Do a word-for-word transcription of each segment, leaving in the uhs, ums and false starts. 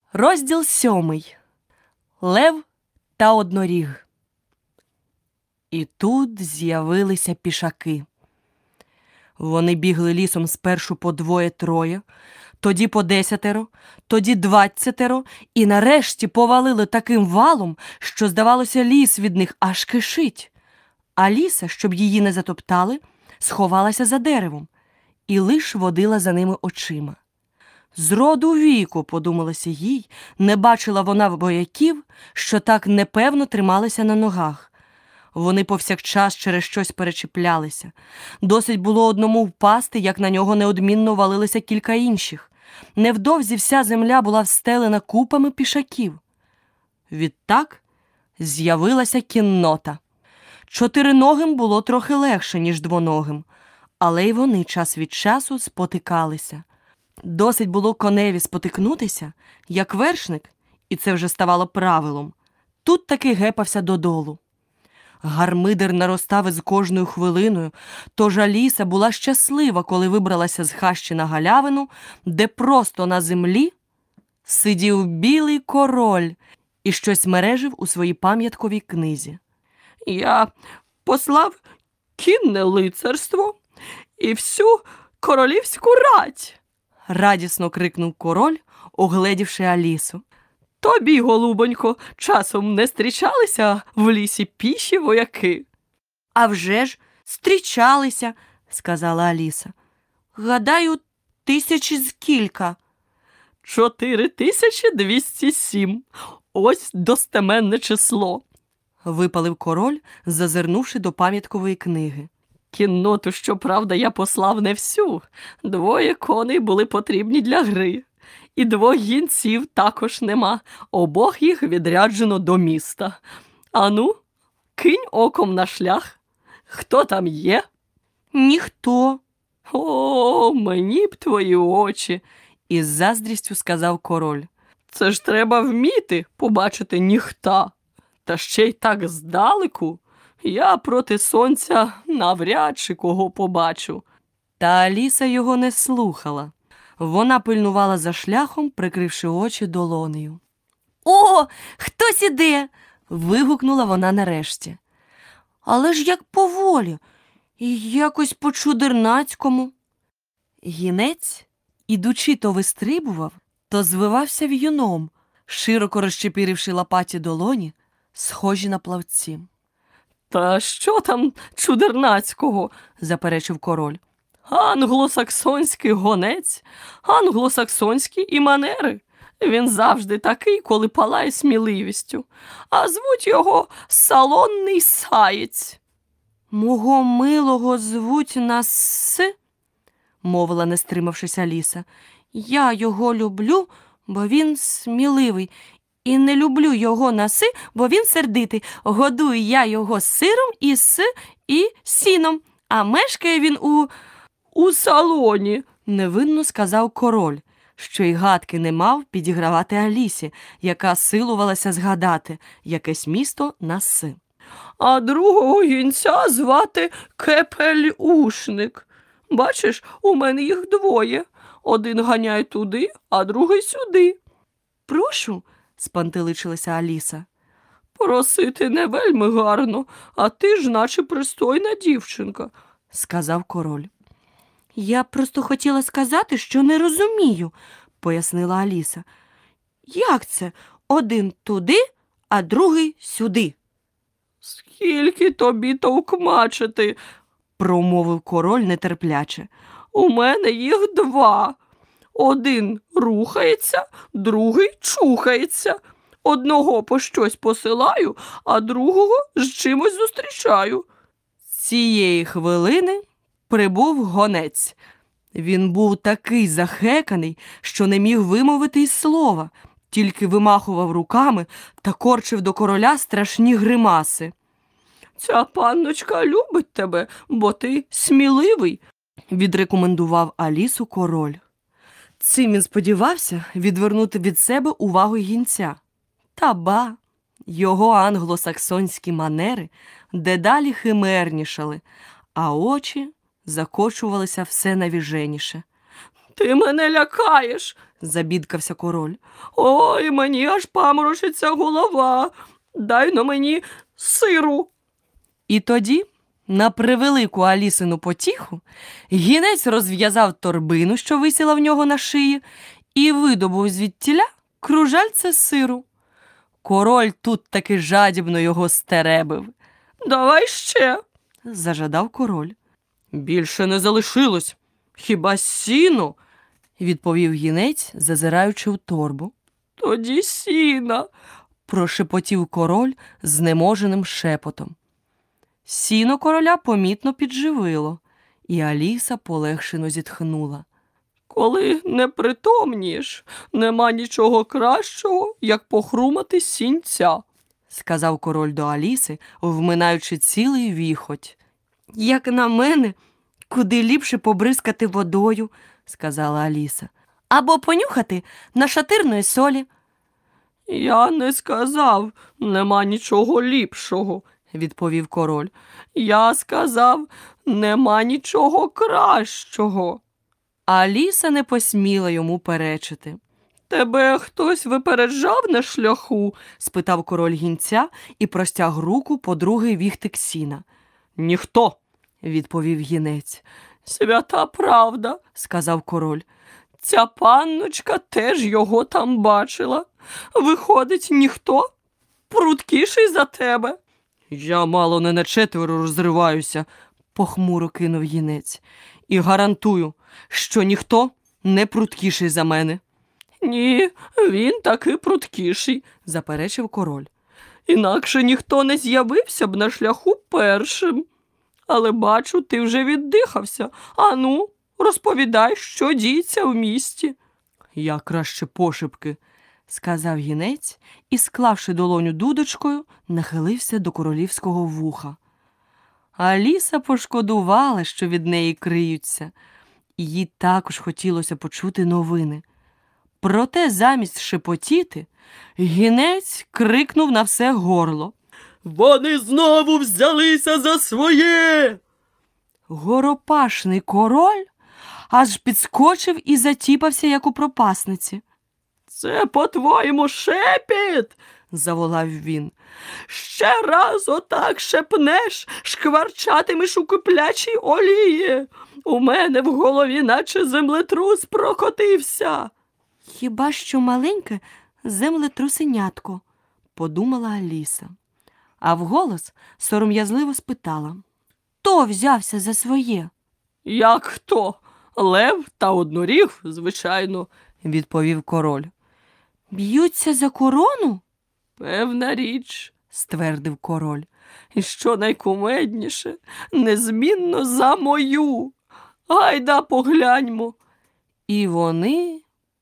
Розділ сьомий. Лев та одноріг. І тут з'явилися пішаки. Вони бігли лісом спершу по двоє-троє, тоді по десятеро, тоді двадцятеро і нарешті повалили таким валом, що, здавалося, ліс від них аж кишить. Аліса, щоб її не затоптали, сховалася за деревом і лиш водила за ними очима. Зроду віку, подумалося їй, не бачила вона вояків, що так непевно трималися на ногах. Вони повсякчас через щось перечіплялися. Досить було одному впасти, як на нього неодмінно валилися кілька інших. Невдовзі вся земля була встелена купами пішаків. Відтак з'явилася кіннота. Чотириногим було трохи легше, ніж двоногим, але й вони час від часу спотикалися. Досить було коневі спотикнутися, як вершник, і це вже ставало правилом, тут таки гепався додолу. Гармидер наростав із кожною хвилиною, тож Аліса була щаслива, коли вибралася з хащі на галявину, де просто на землі сидів білий король і щось мережив у своїй пам'ятковій книзі. «Я послав кінне лицарство і всю королівську рать!» – радісно крикнув король, огледівши Алісу. «Тобі, голубонько, часом не зустрічалися в лісі піші вояки?» «А вже ж, зустрічалися», – сказала Аліса. «Гадаю, тисячі з кілька». «Чотири тисячі двісті сім. Ось достеменне число», – випалив король, зазирнувши до пам'яткової книги. «Кінноту, щоправда, я послав не всю. Двоє коней були потрібні для гри. І двох гінців також нема. Обох їх відряджено до міста. Ану, кинь оком на шлях. Хто там є?» «Ніхто». «О, мені б твої очі», – із заздрістю сказав король. «Це ж треба вміти побачити ніхта. Та ще й так здалеку. Я проти сонця навряд чи кого побачу». Та Аліса його не слухала. Вона пильнувала за шляхом, прикривши очі долонею. «О, хтось іде!» – вигукнула вона нарешті. «Але ж як поволі, і якось по-чудернацькому». Гінець, ідучи, то вистрибував, то звивався в'юном, широко розчепіривши лопаті долоні, схожі на плавці. «Та що там чудернацького?» – заперечив король. «Англосаксонський гонець, англосаксонські і манери. Він завжди такий, коли палає сміливістю. А звуть його Салонний Саєць». «Мого милого звуть на С», – мовила, не стримавшись Аліса. «Я його люблю, бо він сміливий. І не люблю його на Си, бо він сердитий. Годую я його сиром і с і сіном, а мешкає він у... у салоні», – невинно сказав король, що й гадки не мав підігравати Алісі, яка силувалася згадати якесь місто на С. «А другого гінця звати Кепель-ушник. Бачиш, у мене їх двоє. Один ганяє туди, а другий сюди». «Прошу», – спантеличилася Аліса. «Просити не вельми гарно, а ти ж наче пристойна дівчинка», – сказав король. «Я просто хотіла сказати, що не розумію», – пояснила Аліса. «Як це? Один туди, а другий сюди?» «Скільки тобі товкмачити?» – промовив король нетерпляче. «У мене їх два. Один рухається, другий чухається. Одного по щось посилаю, а другого з чимось зустрічаю». Цієї хвилини прибув гонець. Він був такий захеканий, що не міг вимовити й слова, тільки вимахував руками та корчив до короля страшні гримаси. «Ця панночка любить тебе, бо ти сміливий», – відрекомендував Алісу король. Цим він сподівався відвернути від себе увагу гінця. Та ба! Його англосаксонські манери дедалі химернішали, а очі закочувалися все навіженіше. Ти мене лякаєш, забідкався король. Ой, мені аж паморочиться голова. Дай на мені сиру. І тоді, на превелику Алісину потіху, гінець розв'язав торбину, що висіла в нього на шиї, і видобув звідтіля кружальце сиру. Король тут таки жадібно його стеребив. «Давай ще!» – зажадав король. «Більше не залишилось. Хіба сіно?» – відповів гінець, зазираючи в торбу. «Тоді сіна!» – прошепотів король знеможеним шепотом. Сіно короля помітно підживило, і Аліса полегшено зітхнула. «Коли не притомнієш, нема нічого кращого, як похрумати сінця», – сказав король до Аліси, вминаючи цілий віхоть. «Як на мене, куди ліпше побризкати водою», – сказала Аліса, – «або понюхати нашатирної солі». «Я не сказав, нема нічого ліпшого», – відповів король. «Я сказав, нема нічого кращого». Аліса не посміла йому перечити. «Тебе хтось випереджав на шляху?» – спитав король гінця і простяг руку по другий віхтик сіна. «Ніхто», – відповів гінець. «Свята правда», – сказав король. «Ця панночка теж його там бачила. Виходить, ніхто пруткіший за тебе». «Я мало не на четверо розриваюся», – похмуро кинув гінець. «І гарантую, що ніхто не пруткіший за мене». «Ні, він таки пруткіший», – заперечив король. «Інакше ніхто не з'явився б на шляху першим. Але бачу, ти вже віддихався. Ану, розповідай, що діється в місті». «Я краще пошепки», – сказав гінець і, склавши долоню дудочкою, нахилився до королівського вуха. Аліса пошкодувала, що від неї криються. Їй також хотілося почути новини. Проте замість шепотіти, гінець крикнув на все горло. «Вони знову взялися за своє!» Горопашний король аж підскочив і затіпався, як у пропасниці. «Це, по-твоєму, шепіт?» – заволав він. «Ще раз отак шепнеш, шкварчатимеш у киплячій олії. У мене в голові наче землетрус прокотився». «Хіба що маленьке землетрусенятко», – подумала Аліса. А вголос сором'язливо спитала. «Хто взявся за своє?» «Як хто? Лев та одноріг, звичайно», – відповів король. «Б'ються за корону?» «Певна річ», – ствердив король. «І що найкумедніше, незмінно за мою. Гайда погляньмо». І вони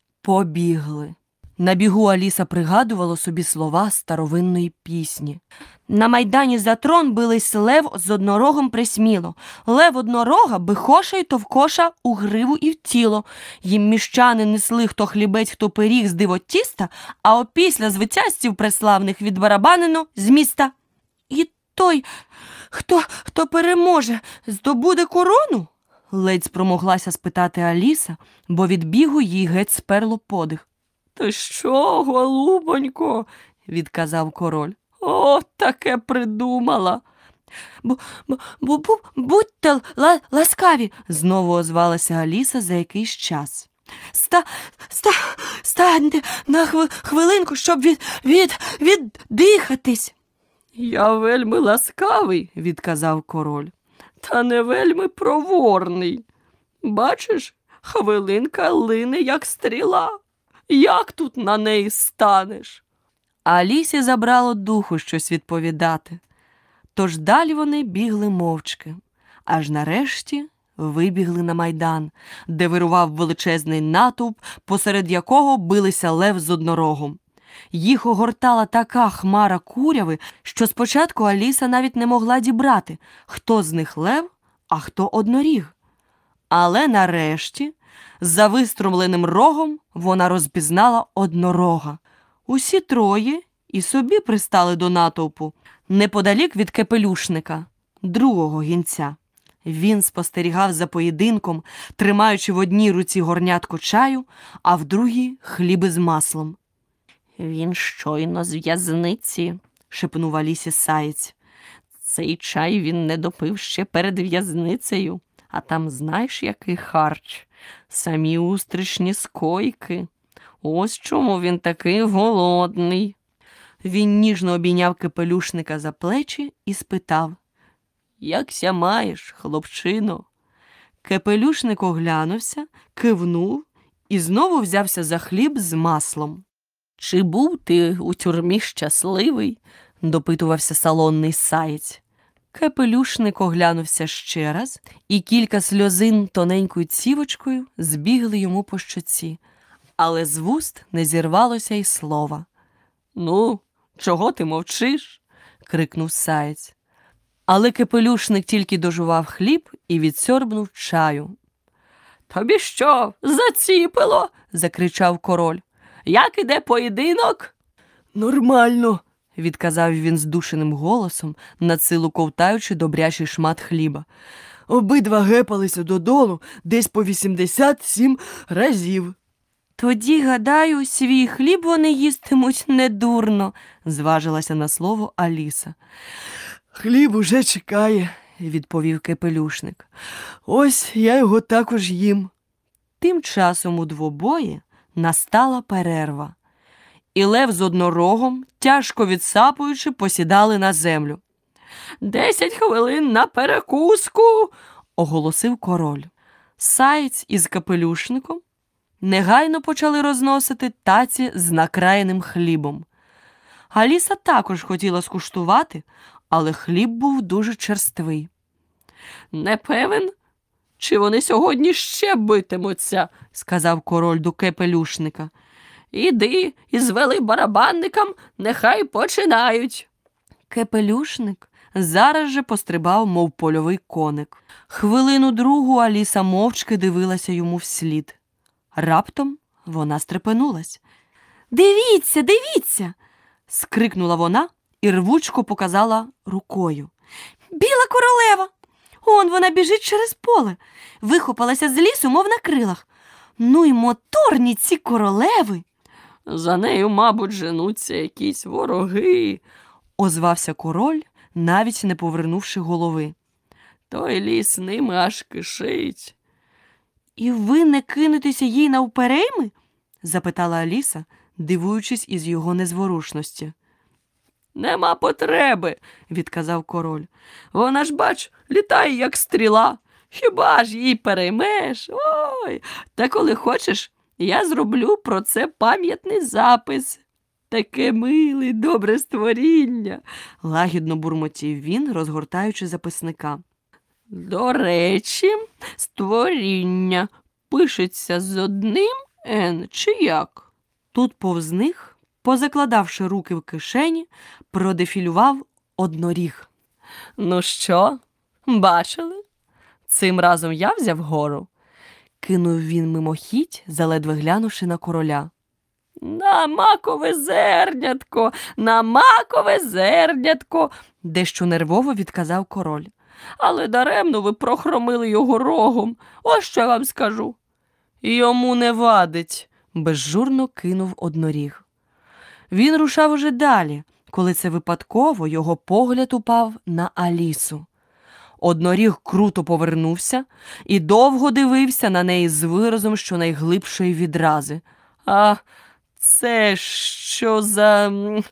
побігли. На бігу Аліса пригадувала собі слова старовинної пісні. На майдані за трон бились лев з однорогом присміло. Лев однорога бихоша й товкоша у гриву і в тіло. Їм міщани несли хто хлібець, хто пиріг з дивотіста, а опісля звитязців преславних відбарабанено з міста. «І той, хто, хто переможе, здобуде корону?» Ледь спромоглася спитати Аліса, бо від бігу їй геть сперло подих. «Ти що, голубонько?» – відказав король. «О, таке придумала!» «Бу, бу, бу, бу, будьте ла, ласкаві!» – знову озвалася Аліса за якийсь час. «Ста, ста, станьте на хви, хвилинку, щоб від, від, віддихатись!» «Я вельми ласкавий!» – відказав король. «Та не вельми проворний. Бачиш, хвилинка лине, як стріла. Як тут на неї станеш?» Алісі забрало духу щось відповідати. Тож далі вони бігли мовчки, аж нарешті вибігли на майдан, де вирував величезний натовп, посеред якого билися лев з однорогом. Їх огортала така хмара куряви, що спочатку Аліса навіть не могла дібрати, хто з них лев, а хто одноріг. Але нарешті, за вистромленим рогом, вона розпізнала однорога. Усі троє і собі пристали до натовпу, неподалік від капелюшника, другого гінця. Він спостерігав за поєдинком, тримаючи в одній руці горнятко чаю, а в другій – хліби з маслом. «Він щойно з в'язниці», – шепнув Алісі Заєць. «Цей чай він не допив ще перед в'язницею, а там знаєш, який харч? Самі устричні скойки. Ось чому він такий голодний». Він ніжно обійняв Капелюшника за плечі і спитав: «Якся маєш, хлопчино?» Капелюшник оглянувся, кивнув і знову взявся за хліб з маслом. «Чи був ти у тюрмі щасливий?» – допитувався салонний Заєць. Капелюшник оглянувся ще раз, і кілька сльозин тоненькою цівочкою збігли йому по щоці, але з вуст не зірвалося й слова. «Ну, чого ти мовчиш?» – крикнув Заєць. Але Капелюшник тільки дожував хліб і відсьорбнув чаю. «Тобі що, заціпило?» – закричав король. «Як іде поєдинок?» «Нормально», – відказав він здушеним голосом, надсилу ковтаючи добрячий шмат хліба. «Обидва гепалися додолу десь по вісімдесят сім разів». «Тоді, гадаю, свій хліб вони їстимуть недурно», – зважилася на слово Аліса. «Хліб уже чекає», – відповів Капелюшник. «Ось я його також їм». Тим часом у двобої настала перерва, і Лев з Однорогом, тяжко відсапуючи, посідали на землю. «Десять хвилин на перекуску!» – оголосив король. Заєць із Капелюшником негайно почали розносити таці з накраєним хлібом. Аліса також хотіла скуштувати, але хліб був дуже черствий. «Не певен, чи вони сьогодні ще битимуться?» – сказав король до Капелюшника. «Іди і звели барабанникам, нехай починають». Капелюшник зараз же пострибав, мов польовий коник. Хвилину другу Аліса мовчки дивилася йому вслід. Раптом вона стрепенулась. «Дивіться, дивіться!» – скрикнула вона і рвучко показала рукою. «Біла королева! Он вона біжить через поле, вихопалася з лісу, мов на крилах. Ну й моторні ці королеви!» «За нею, мабуть, женуться якісь вороги», – озвався король, навіть не повернувши голови. «Той ліс ними аж кишить». «І ви не кинетеся їй навперейми?» – запитала Аліса, дивуючись із його незворушності. «Нема потреби», – відказав король. «Вона ж, бач, літає, як стріла. Хіба ж їй переймеш? Ой, та коли хочеш, я зроблю про це пам'ятний запис. Таке миле, добре створіння», – лагідно бурмотів він, розгортаючи записника. «До речі, створіння пишеться з одним «н» чи як?» Тут повз них, позакладавши руки в кишені, продефілював Одноріг. «Ну що, бачили? Цим разом я взяв гору», – кинув він мимохідь, заледве глянувши на короля. «На макове зернятко, на макове зернятко», – дещо нервово відказав король. «Але даремно ви прохромили його рогом, ось що я вам скажу». «Йому не вадить», – безжурно кинув Одноріг. Він рушав уже далі, коли це випадково його погляд упав на Алісу. Одноріг круто повернувся і довго дивився на неї з виразом щонайглибшої відрази. «А це що за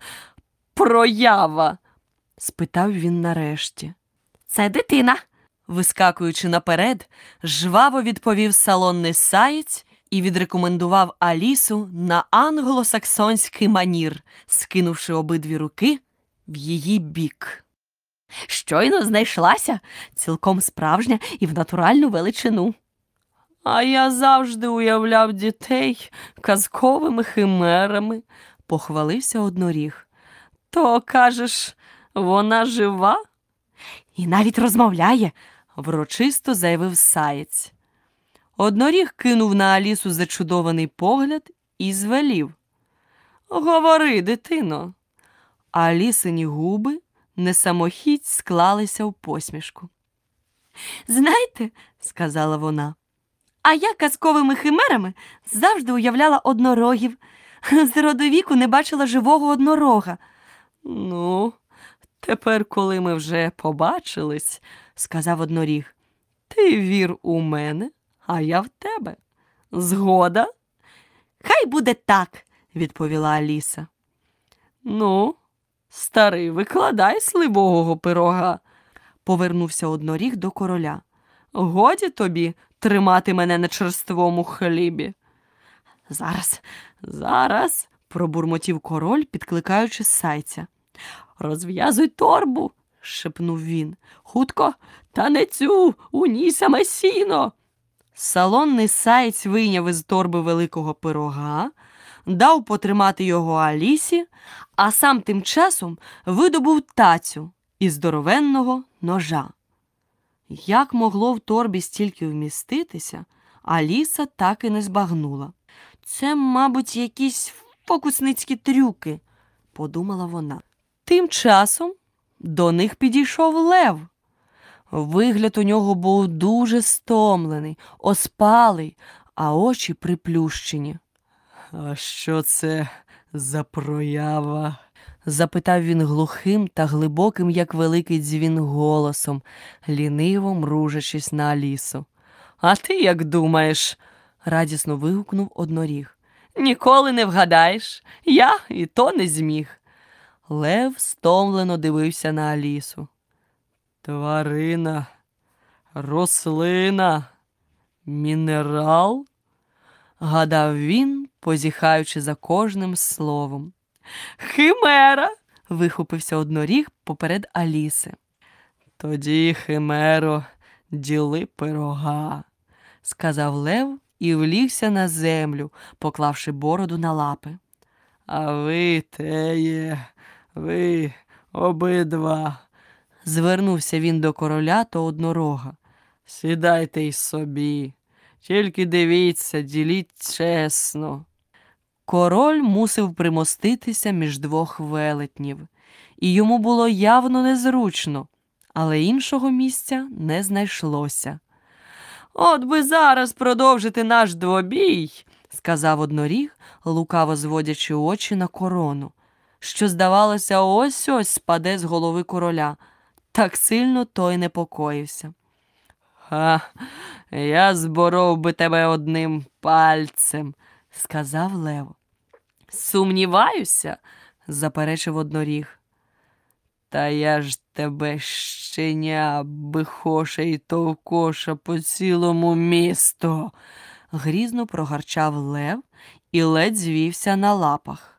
проява?» – спитав він нарешті. «Це дитина», – вискакуючи наперед, жваво відповів салонний Заєць і відрекомендував Алісу на англосаксонський манір, скинувши обидві руки в її бік. «Щойно знайшлася, цілком справжня і в натуральну величину». «А я завжди уявляв дітей казковими химерами», – похвалився Одноріг. «То, кажеш, вона жива?» «І навіть розмовляє», – врочисто заявив Заєць. Одноріг кинув на Алісу зачудований погляд і звелів: «Говори, дитино». А Алісині губи несамохіть склалися в посмішку. Знаєте, сказала вона, а я казковими химерами завжди уявляла однорогів. З роду віку не бачила живого однорога. Ну, тепер, коли ми вже побачились, сказав одноріг, ти вір у мене, а я в тебе. Згода? Хай буде так, відповіла Аліса. Ну, старий, викладай сливового пирога, повернувся одноріг до короля. Годі тобі тримати мене на черствому хлібі. Зараз, зараз, пробурмотів король, підкликаючи сайця. Розв'язуй торбу, шепнув він. Хутко, та не цю, у ній саме сіно. Салонний сайць вийняв із торби великого пирога, дав потримати його Алісі, а сам тим часом видобув тацю із здоровенного ножа. Як могло в торбі стільки вміститися, Аліса так і не збагнула. Це, мабуть, якісь фокусницькі трюки, подумала вона. Тим часом до них підійшов лев. Вигляд у нього був дуже стомлений, оспалий, а очі приплющені. «А що це за проява?» – запитав він глухим та глибоким, як великий дзвін, голосом, ліниво мружачись на Алісу. «А ти як думаєш?» – радісно вигукнув одноріг. «Ніколи не вгадаєш, я і то не зміг». Лев стомлено дивився на Алісу. «Тварина, рослина, мінерал?» – гадав він, позіхаючи за кожним словом. «Химера!» – вихопився одноріг поперед Аліси. «Тоді, химеро, діли пирога», – сказав лев і влігся на землю, поклавши бороду на лапи. «А ви, теє, ви обидва», – звернувся він до короля та однорога. «Сідайте й собі, тільки дивіться, діліть чесно». Король мусив примоститися між двох велетнів, і йому було явно незручно, але іншого місця не знайшлося. «От би зараз продовжити наш двобій», – сказав одноріг, лукаво зводячи очі на корону, що, здавалося, ось-ось спаде з голови короля. Так сильно той непокоївся. «Ха, я зборов би тебе одним пальцем», – сказав лев. «Сумніваюся», – заперечив одноріг. «Та я ж тебе, щеня, бихоша і товкоша по цілому місту», – грізно прогарчав лев і ледь звівся на лапах.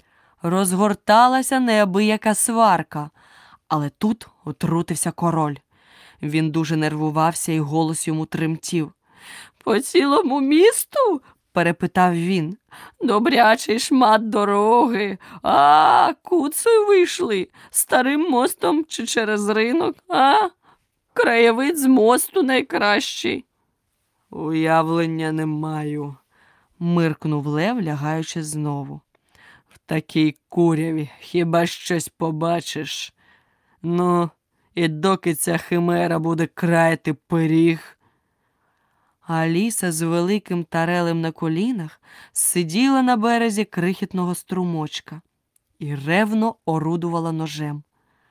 Розгорталася неабияка сварка, але тут отрутився король. Він дуже нервувався і голос йому тремтів. «По цілому місту?» – перепитав він. «Добрячий шмат дороги. А, куцею вийшли? Старим мостом чи через ринок? А? Краєвид з мосту найкращий». «Уявлення не маю», – миркнув лев, лягаючи знову. «В такій куряві хіба щось побачиш? Ну, і доки ця химера буде краяти пиріг». Аліса з великим тарелем на колінах сиділа на березі крихітного струмочка і ревно орудувала ножем.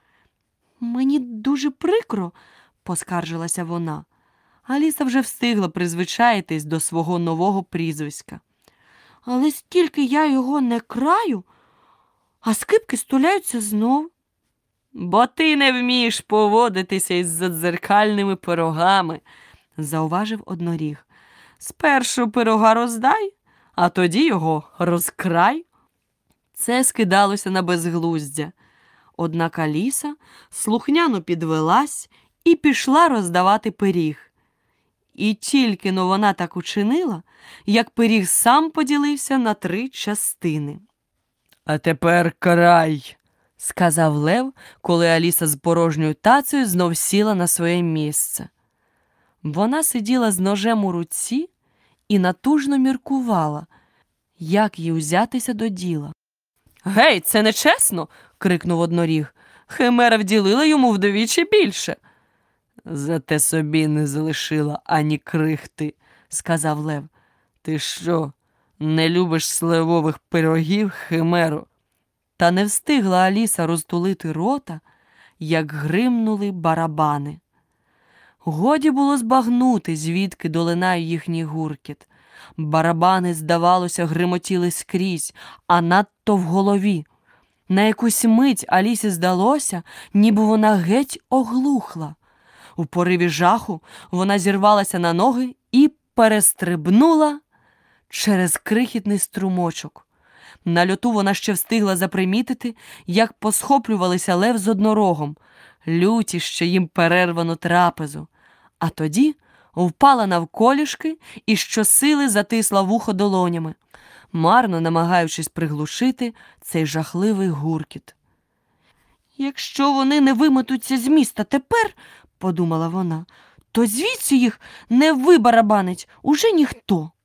«Мені дуже прикро», – поскаржилася вона. Аліса вже встигла призвичаїтись до свого нового прізвиська. «Але стільки я його не краю, а скипки стуляються знов». «Бо ти не вмієш поводитися із задзеркальними пирогами», – зауважив одноріг. «Спершу пирога роздай, а тоді його розкрай». Це скидалося на безглуздя. Однак Аліса слухняно підвелась і пішла роздавати пиріг. І тільки-но вона так учинила, як пиріг сам поділився на три частини. «А тепер край», – сказав лев, коли Аліса з порожньою тацею знов сіла на своє місце. Вона сиділа з ножем у руці і натужно міркувала, як їй узятися до діла. «Гей, це нечесно!» – крикнув одноріг. «Химера вділила йому вдвічі більше». Зате собі не залишила ані крихти, сказав Лев. Ти що, не любиш сливових пирогів, химеро? Та не встигла Аліса розтулити рота, як гримнули барабани. Годі було збагнути, звідки долинає їхній гуркіт. Барабани, здавалося, гримотіли скрізь, а надто в голові. На якусь мить Алісі здалося, ніби вона геть оглухла. У пориві жаху вона зірвалася на ноги і перестрибнула через крихітний струмочок. На льоту вона ще встигла запримітити, як посхоплювалися Лев з однорогом, люті ще їм перервану трапезу. А тоді впала навколішки і щосили затисла вухо долонями, марно намагаючись приглушити цей жахливий гуркіт. «Якщо вони не виметуться з міста тепер, — подумала вона, — то звідси їх не вибарабанить уже ніхто».